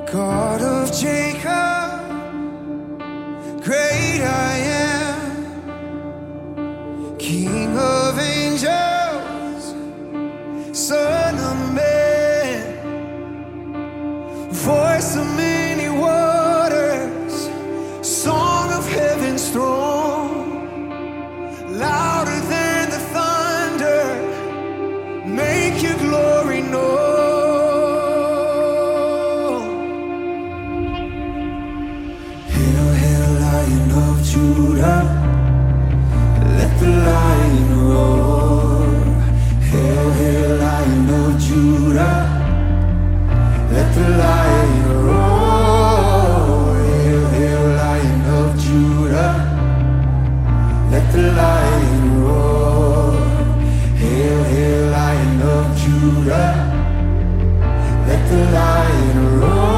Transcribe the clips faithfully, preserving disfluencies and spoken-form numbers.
God of Jacob, great I am, King of angels, Son of man, voice of many waters, song of heaven's throne, louder than the thunder, make your glory known. Judah, let the lion roar. Hail, hail, Lion of Judah, let the lion roar. Hail, hail, Lion of Judah, let the lion roar. Hail, hail, Lion of Judah, let the lion roar.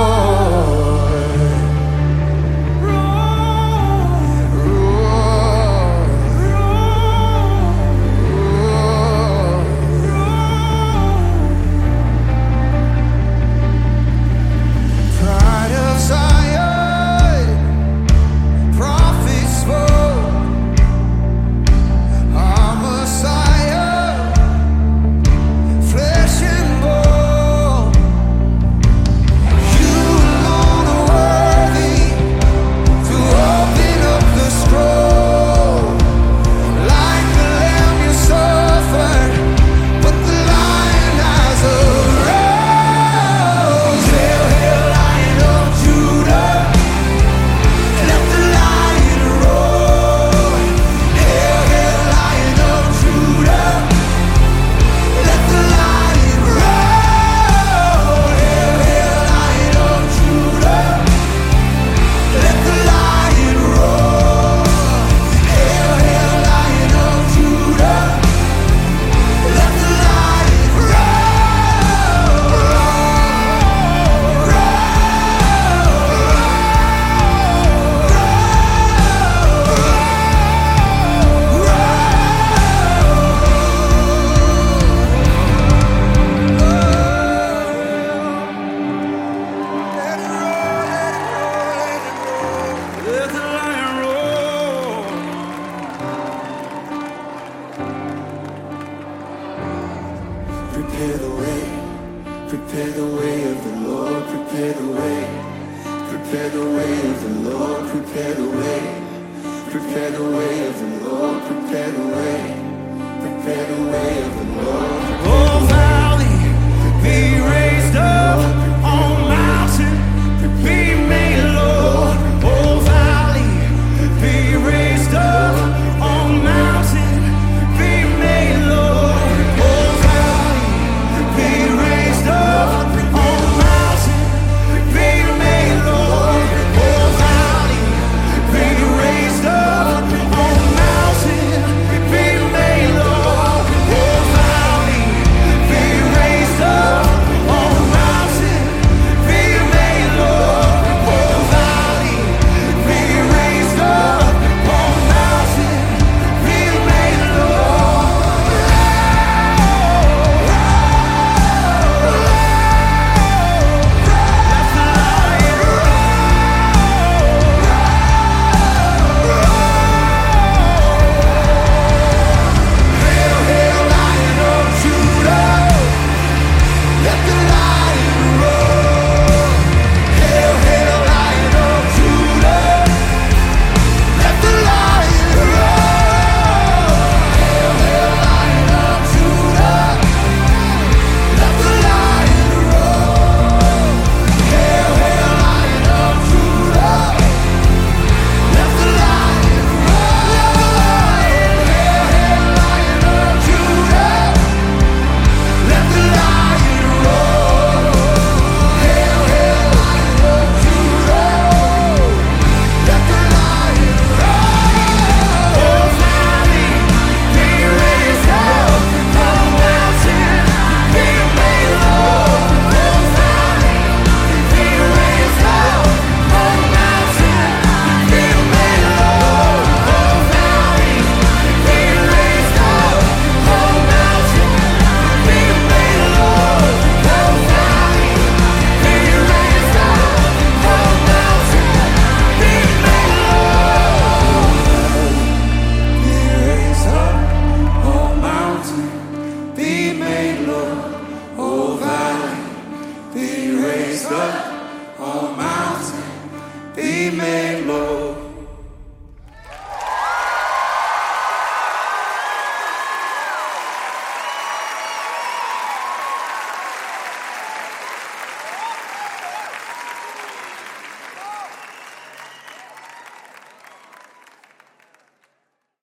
Prepare the way, prepare the way of the Lord, prepare the way, prepare the way of the Lord, prepare the way, prepare the way of the Lord, prepare the way, prepare the way of the Lord. Oh, my